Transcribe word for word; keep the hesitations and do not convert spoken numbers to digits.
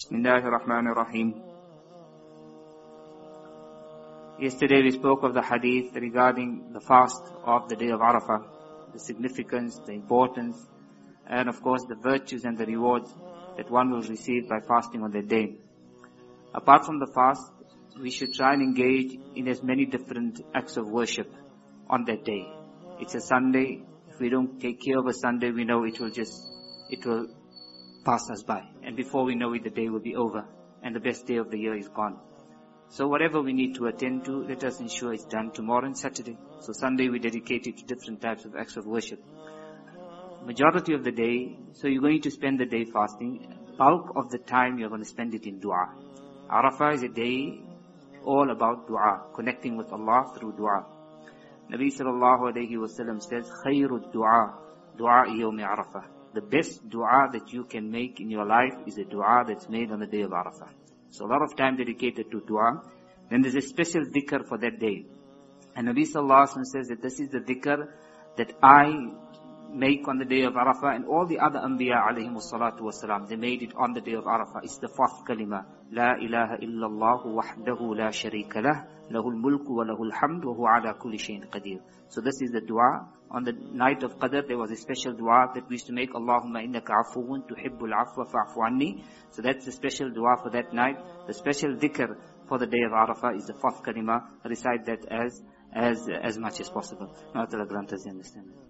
Bismillahir Rahmanir Rahim. Yesterday we spoke of the hadith regarding the fast of the day of Arafah, the significance, the importance, and of course the virtues and the rewards that one will receive by fasting on that day. Apart from the fast, we should try and engage in as many different acts of worship on that day. It's a Sunday. If we don't take care of a Sunday, we know it will just, it will pass us by. And before we know it, the day will be over. And the best day of the year is gone. So whatever we need to attend to, let us ensure it's done tomorrow and Saturday. So Sunday we dedicate it to different types of acts of worship. Majority of the day, so you're going to spend the day fasting. Bulk of the time you're going to spend it in dua. Arafah is a day all about dua, connecting with Allah through dua. Nabi sallallahu alayhi wa sallam says, Khayrud dua, dua yawmi Arafah. The best dua that you can make in your life is a dua that's made on the day of Arafah. So a lot of time dedicated to dua. Then there's a special dhikr for that day. And Nabi sallallahu alayhi wa sallam says that this is the dhikr that I make on the day of Arafah, and all the other Anbiya alayhimu salatu wasalam, they made it on the day of Arafah. It's the fourth kalima. La ilaha illallah wahdahu la sharika lah, lahul mulku wa lahul hamd wa huwa ala kulli shayin qadir. So this is the dua. On the night of Qadr, there was a special dua that we used to make. Allahumma innaka afuun tuhibbul afwa fa'fu anni. So that's the special dua for that night. The special dhikr for the day of Arafah is the fourth kalima. Recite that as, as, as much as possible. May Allah grant us the understanding.